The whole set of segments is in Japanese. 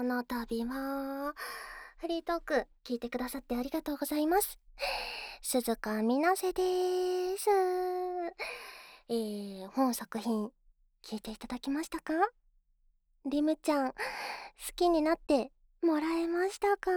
の度は、フリートーク聞いてくださってありがとうございます。鈴鹿みなせでーす。本作品、聞いていただきましたか？リムちゃん、好きになってもらえましたか？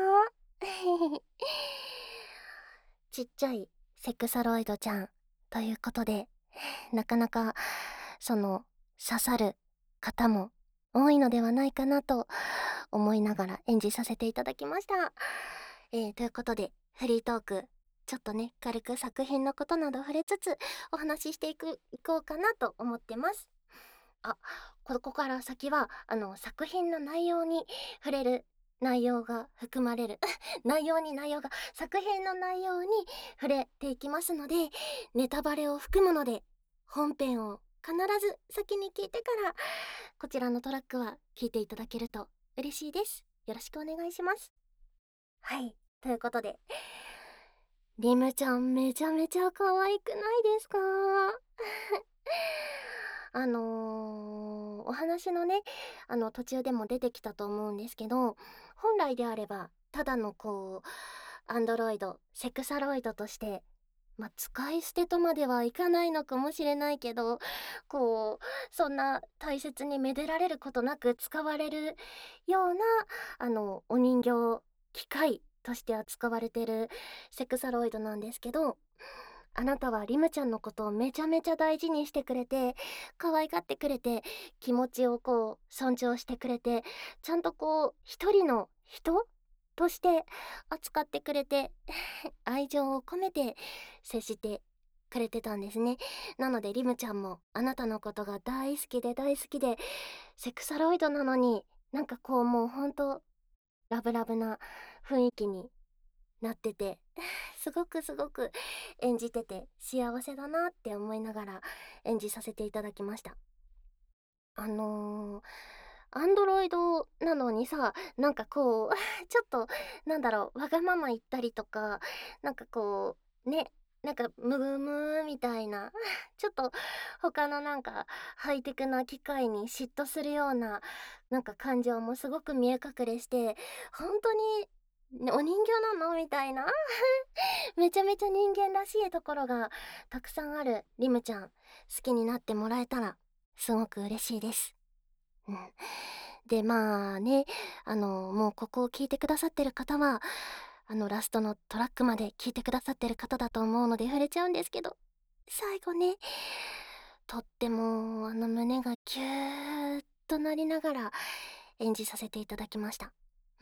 ちっちゃいセクサロイドちゃんということで、なかなか刺さる方も多いのではないかなと思いながら演じさせていただきました。ということでフリートーク、ちょっとね軽く作品のことなど触れつつお話ししていこうかなと思ってます。あ、ここから先は作品の内容に触れる内容が含まれる内容が作品の内容に触れていきますので、ネタバレを含むので本編を必ず先に聞いてからこちらのトラックは聞いていただけると嬉しいです。よろしくお願いします。はい、ということで、リムちゃんめちゃめちゃ可愛くないですか？お話のね、途中でも出てきたと思うんですけど、本来であればただのアンドロイドセクサロイドとして、使い捨てとまではいかないのかもしれないけど、そんな大切にめでられることなく使われるようなお人形、機械として扱われてるセクサロイドなんですけど、あなたはリムちゃんのことをめちゃめちゃ大事にしてくれて、可愛がってくれて、気持ちを尊重してくれて、ちゃんと一人の人として扱ってくれて、愛情を込めて接してくれてたんですね。なのでリムちゃんもあなたのことが大好きで大好きで、セクサロイドなのにもうほんとラブラブな雰囲気になってて、すごくすごく演じてて幸せだなって思いながら演じさせていただきました。あのー、アンドロイドなのにさ、ちょっと、わがまま言ったりとか、ね、ムームーみたいな、ちょっと他のハイテクな機械に嫉妬するような、感情もすごく見え隠れして、本当に、ね、お人形なのみたいなめちゃめちゃ人間らしいところがたくさんあるリムちゃん、好きになってもらえたらすごく嬉しいです。うん。で、まあね、もうここを聞いてくださってる方は、ラストのトラックまで聞いてくださってる方だと思うので触れちゃうんですけど、最後ね、とっても胸がキューッとなりながら演じさせていただきました。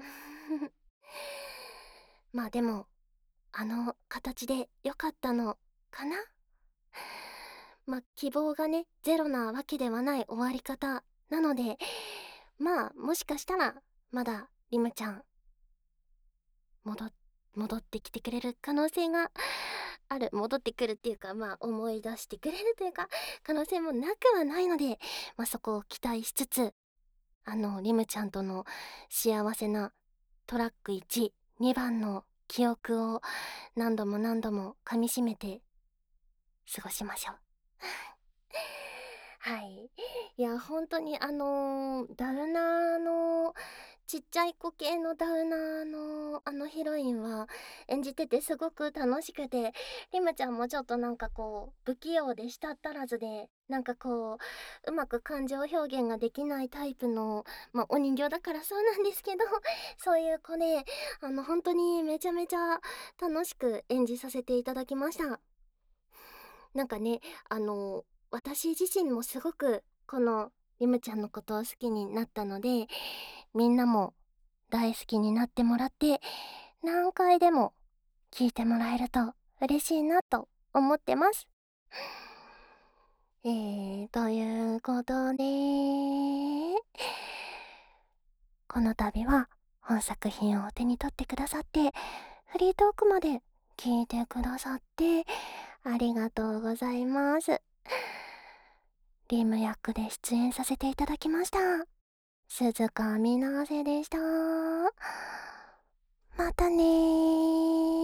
まあでも、あの形で良かったのかな。希望がね、ゼロなわけではない終わり方なので、もしかしたら、まだ、リムちゃん、戻っ、戻ってきてくれる可能性がある。戻ってくるっていうか、思い出してくれるというか、可能性もなくはないので、そこを期待しつつ、リムちゃんとの幸せなトラック1、2番の記憶を何度も何度も噛みしめて過ごしましょう。はい。いや、本当にダウナーの、ちっちゃい子系のダウナーのヒロインは演じててすごく楽しくて、リムちゃんもちょっと不器用で舌足らずで、うまく感情表現ができないタイプの、お人形だからそうなんですけど、そういう子で、本当にめちゃめちゃ楽しく演じさせていただきました。なんかね、あの、私自身もすごくこのリムちゃんのことを好きになったので、みんなも大好きになってもらって、何回でも聞いてもらえると嬉しいなと思ってます。ということで、この度は本作品を手に取ってくださって、フリートークまで聞いてくださってありがとうございます。リム役で出演させていただきました。鈴鹿みなせでした。またねー。